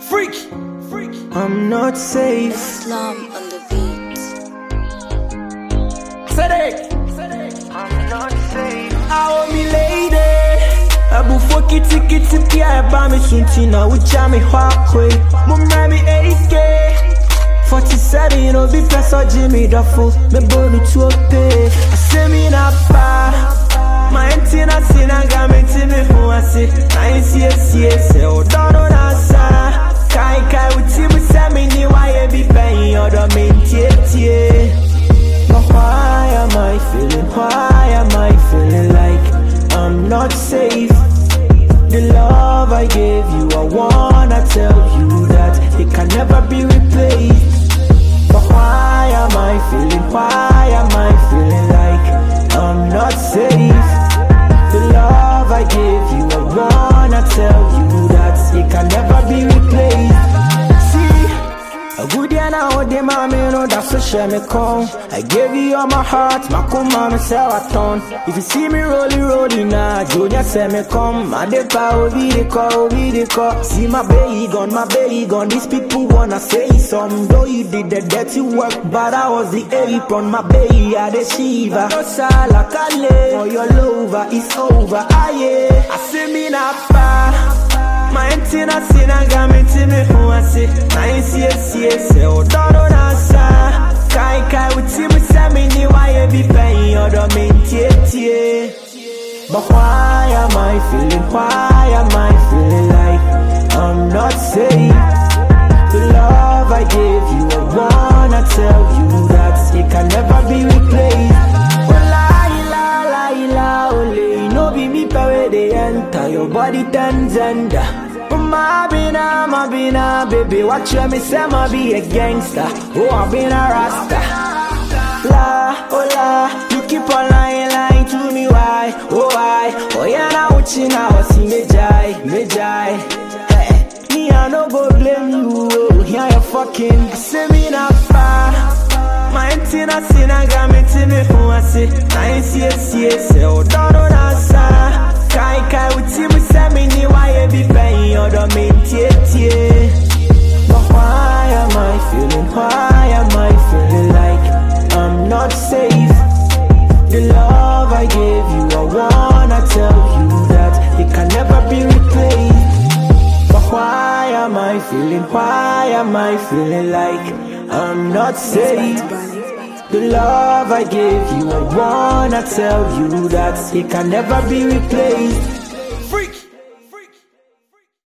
Freak. I'm not safe. Slum on the beat. I'm not safe. I want me lady. Before kitty pia ba me sunti na uja me halfway. Mumra me 8K. 47 you know be press or Jimmy Duffel. Me bonu to a pay. I say me na pa. My antenna sin and got me to me who I say. I see say oh don't know that sana. Kai with him say me ni why be paying or the main tie. But why am I feeling? Why am I feeling like I'm not safe? The love I gave you, I wanna tell you that it can never be replaced. But why am I feeling? Why am I feeling like I'm not safe? The love I gave you, I wanna tell you that it can never be replaced. A good year now, the mommy, no, that's a shame me come. I gave you all my heart, my mama say I turn. If you see me rolling now, Junior say me come. I dey call, the call. See my baby gone. These people wanna say some. Though you did the dirty work, but I was the apron. My baby, I the shiva. No sala kale, for your lover, it's over. Aye, I see me na pa. My antenna sin and got me to me who I say. I see oh don't know that sa. Kai with him say me ni why be paying or the main tie. But why am I feeling? Why am I feeling like I'm not safe? The love I gave you, I wanna tell you that it can never be replaced. No be me power they enter your body tender. My bina, baby, watch me say ma be a gangster. Oh, I been a rasta. La, you keep on lying to me, why? Oh, why? Oh, yeah, now what you now see me jai. Hey, me I no go blame you. Oh, yeah, you fucking say me not far. My antenna sin and got me to me who I say. I see oh don't know that sa. Kai with him say me ni why be paying or the main tie. But why am I feeling? Why am I feeling like I'm not safe? The love I gave you, I wanna tell you that it can never be replaced. But why am I feeling? Why am I feeling like I'm not safe? The love I gave you, I wanna tell you that it can never be replaced.